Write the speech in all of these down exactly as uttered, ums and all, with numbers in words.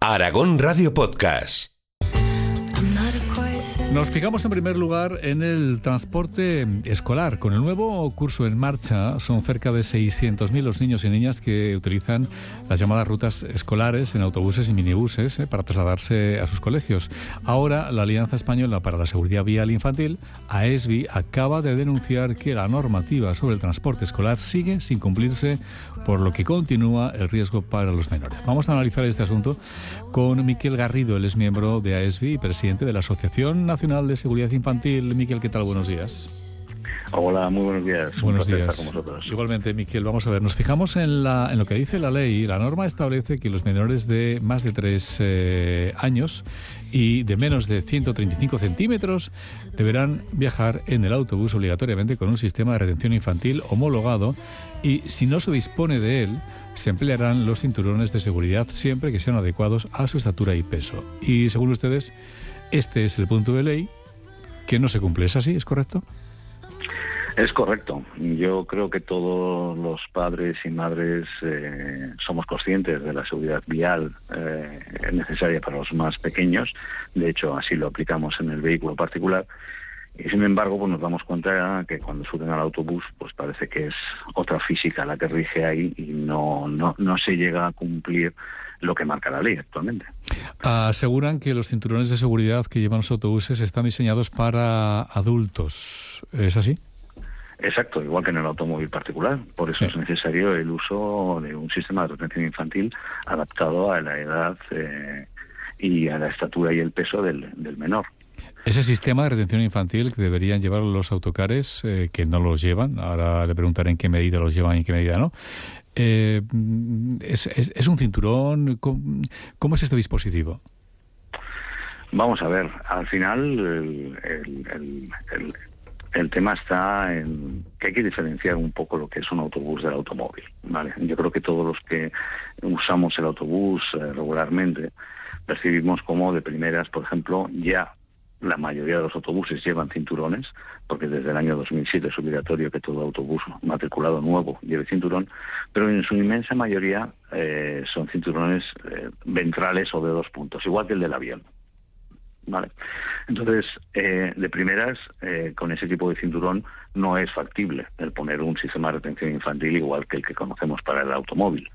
Aragón Radio Podcast. Nos fijamos en primer lugar en el transporte escolar. Con el nuevo curso en marcha, son cerca de seiscientos mil los niños y niñas que utilizan las llamadas rutas escolares en autobuses y minibuses eh, para trasladarse a sus colegios. Ahora, la Alianza Española para la Seguridad Vial Infantil, A E S B I, acaba de denunciar que la normativa sobre el transporte escolar sigue sin cumplirse, por lo que continúa el riesgo para los menores. Vamos a analizar este asunto con Miquel Garrido. Él es miembro de A E S B I y presidente de la Asociación Nacional de Seguridad Infantil. Miquel, ¿qué tal? Buenos días. Hola, muy buenos días. Buenos Un placer días. estar con vosotros. Igualmente, Miquel, vamos a ver. Nos fijamos en, la, en lo que dice la ley. La norma establece que los menores de más de tres eh, años y de menos de ciento treinta y cinco centímetros deberán viajar en el autobús obligatoriamente con un sistema de retención infantil homologado, y si no se dispone de él, se emplearán los cinturones de seguridad siempre que sean adecuados a su estatura y peso. Y según ustedes, este es el punto de ley que no se cumple. ¿Es así? ¿Es correcto? Es correcto. Yo creo que todos los padres y madres eh, somos conscientes de la seguridad vial eh, necesaria para los más pequeños. De hecho, así lo aplicamos en el vehículo particular. Y sin embargo, pues nos damos cuenta que cuando suben al autobús, pues parece que es otra física la que rige ahí y no, no, no se llega a cumplir lo que marca la ley actualmente. Aseguran que los cinturones de seguridad que llevan los autobuses están diseñados para adultos. ¿Es así? Exacto, igual que en el automóvil particular. Por eso sí. Es necesario el uso de un sistema de retención infantil adaptado a la edad eh, y a la estatura y el peso del, del menor. Ese sistema de retención infantil que deberían llevar los autocares, eh, que no los llevan, ahora le preguntaré en qué medida los llevan y en qué medida no, eh, es, es, es un cinturón. ¿Cómo, ¿Cómo es este dispositivo? Vamos a ver, al final el, el, el, el, el tema está en que hay que diferenciar un poco lo que es un autobús del automóvil, ¿vale? Yo creo que todos los que usamos el autobús eh, regularmente percibimos como de primeras, por ejemplo, ya la mayoría de los autobuses llevan cinturones, porque desde el año dos mil siete es obligatorio que todo autobús matriculado nuevo lleve cinturón, pero en su inmensa mayoría eh, son cinturones eh, ventrales o de dos puntos, igual que el del avión. Vale. Entonces, eh, de primeras, eh, con ese tipo de cinturón no es factible el poner un sistema de retención infantil igual que el que conocemos para el automóvil.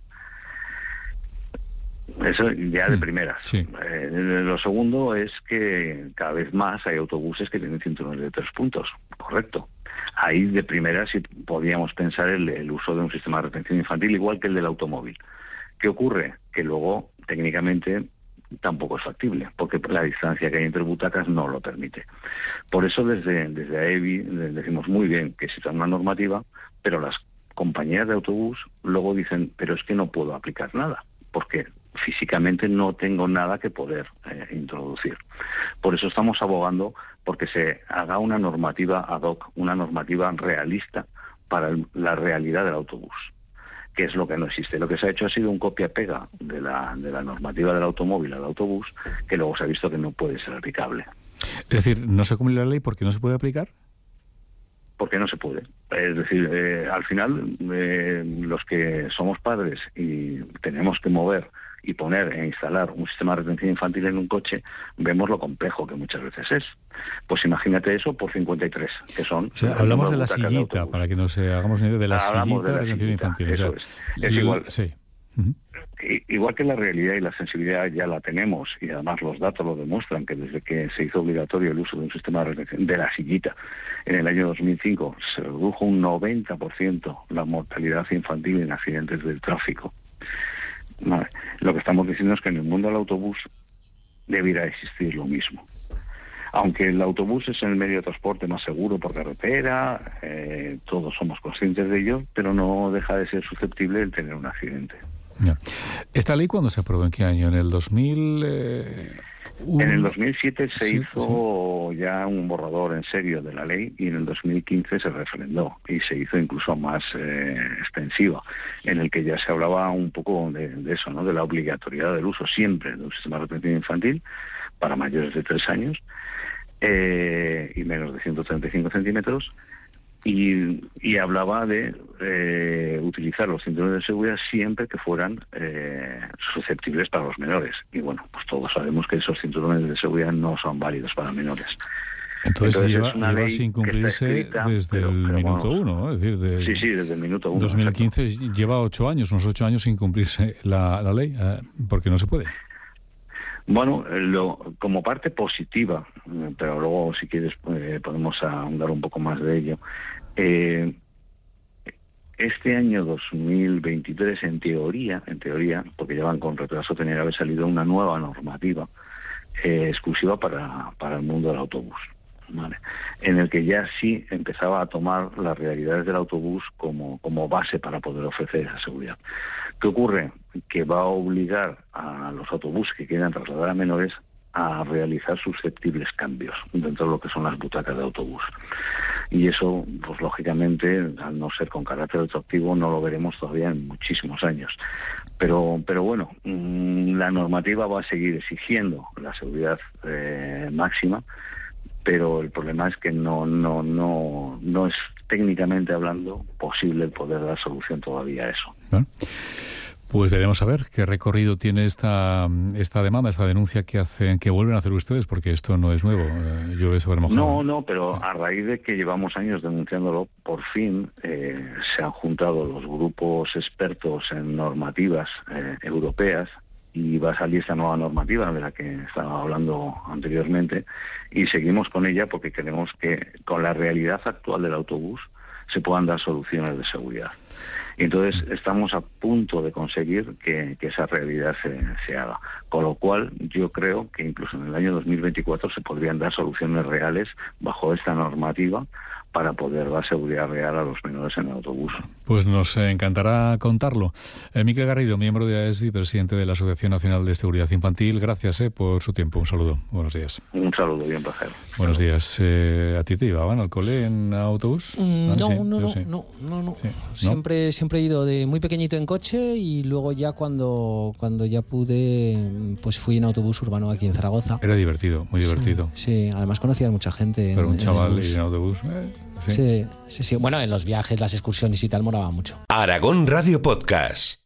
Eso ya de primeras. Sí. Eh, lo segundo es que cada vez más hay autobuses que tienen cinturones de tres puntos, correcto. Ahí de primeras sí podríamos pensar el, el uso de un sistema de retención infantil igual que el del automóvil. ¿Qué ocurre? Que luego, técnicamente, tampoco es factible, porque la distancia que hay entre butacas no lo permite. Por eso desde, desde A E S B I decimos muy bien que existe una normativa, pero las compañías de autobús luego dicen, pero es que no puedo aplicar nada, porque físicamente no tengo nada que poder eh, introducir. Por eso estamos abogando porque se haga una normativa ad hoc, una normativa realista para el, la realidad del autobús, que es lo que no existe. Lo que se ha hecho ha sido un copia-pega de la, de la normativa del automóvil al autobús, que luego se ha visto que no puede ser aplicable. Es decir, ¿no se cumple la ley porque no se puede aplicar? Porque no se puede. Es decir, eh, al final, eh, los que somos padres y tenemos que mover y poner e instalar un sistema de retención infantil en un coche, vemos lo complejo que muchas veces es. Pues imagínate eso por cincuenta y tres, que son... O sea, hablamos de la sillita, para que nos hagamos una idea de la hablamos sillita de, la de retención sillita, infantil. Eso o sea, es. Es el, igual. Sí. Uh-huh. Igual que la realidad y la sensibilidad ya la tenemos, y además los datos lo demuestran, que desde que se hizo obligatorio el uso de un sistema de retención de la sillita en el año dos mil cinco se redujo un noventa por ciento la mortalidad infantil en accidentes del tráfico. Vale. Lo que estamos diciendo es que en el mundo del autobús debiera existir lo mismo. Aunque el autobús es el medio de transporte más seguro por carretera, eh, todos somos conscientes de ello, pero no deja de ser susceptible el tener un accidente. No. ¿Esta ley cuándo se aprobó? ¿En qué año? ¿En el dos mil? Eh, un... En el dos mil siete se sí, hizo sí. ya un borrador en serio de la ley, y en el dos mil quince se refrendó y se hizo incluso más eh, extensiva, en el que ya se hablaba un poco de, de eso, ¿no? De la obligatoriedad del uso siempre de un sistema de retención infantil para mayores de tres años eh, y menos de ciento treinta y cinco centímetros, y, y hablaba de eh, utilizar los cinturones de seguridad siempre que fueran eh, susceptibles para los menores. Y bueno, pues todos sabemos que esos cinturones de seguridad no son válidos para menores. Entonces, Entonces lleva, lleva sin cumplirse escrita, desde pero, el pero minuto vamos, uno, ¿no? Es decir, de, sí, sí, desde el minuto uno. dos mil quince exacto. Lleva ocho años, unos ocho años sin cumplirse la, la ley, eh, porque no se puede. Bueno, lo, como parte positiva, pero luego si quieres eh, podemos ahondar un poco más de ello. Eh, este año dos mil veintitrés, en teoría, en teoría, porque ya van con retraso, tenía que haber salido una nueva normativa eh, exclusiva para, para el mundo del autobús. ¿Vale? En el que ya sí empezaba a tomar las realidades del autobús como, como base para poder ofrecer esa seguridad. ¿Qué ocurre? Que va a obligar a los autobuses que quieran trasladar a menores a realizar susceptibles cambios dentro de lo que son las butacas de autobús. Y eso, pues lógicamente, al no ser con carácter retroactivo, no lo veremos todavía en muchísimos años. Pero, pero bueno, la normativa va a seguir exigiendo la seguridad eh, máxima, pero el problema es que no no no no es técnicamente hablando posible el poder dar solución todavía a eso. ¿Eh? Pues veremos a ver qué recorrido tiene esta esta demanda, esta denuncia que hacen, que vuelven a hacer ustedes, porque esto no es nuevo. Eh, llueve sobre mojado. No, no, pero a raíz de que llevamos años denunciándolo, por fin eh, se han juntado los grupos expertos en normativas eh, europeas, y va a salir esta nueva normativa de la que estaba hablando anteriormente, y seguimos con ella porque queremos que con la realidad actual del autobús se puedan dar soluciones de seguridad. Y entonces estamos a punto de conseguir que, que esa realidad se, se haga. Con lo cual yo creo que incluso en el año dos mil veinticuatro se podrían dar soluciones reales bajo esta normativa para poder dar seguridad real a los menores en el autobús. Pues nos encantará contarlo. Eh, Miquel Garrido, miembro de A E S B I, presidente de la Asociación Nacional de Seguridad Infantil, gracias eh, por su tiempo. Un saludo. Buenos días. Un saludo, bien placer. Buenos días. Eh, ¿A ti te llevaban al cole en autobús? Mm, no, sí, no, no, sí. no, no, no, sí. Siempre, siempre he ido de muy pequeñito en coche, y luego ya cuando, cuando ya pude, pues fui en autobús urbano aquí en Zaragoza. Era divertido, muy divertido. Sí, sí, además conocías mucha gente. Pero en, un chaval en en autobús... Eh. Sí. Sí, sí, sí. Bueno, en los viajes, las excursiones y tal, moraba mucho. Aragón Radio Podcast.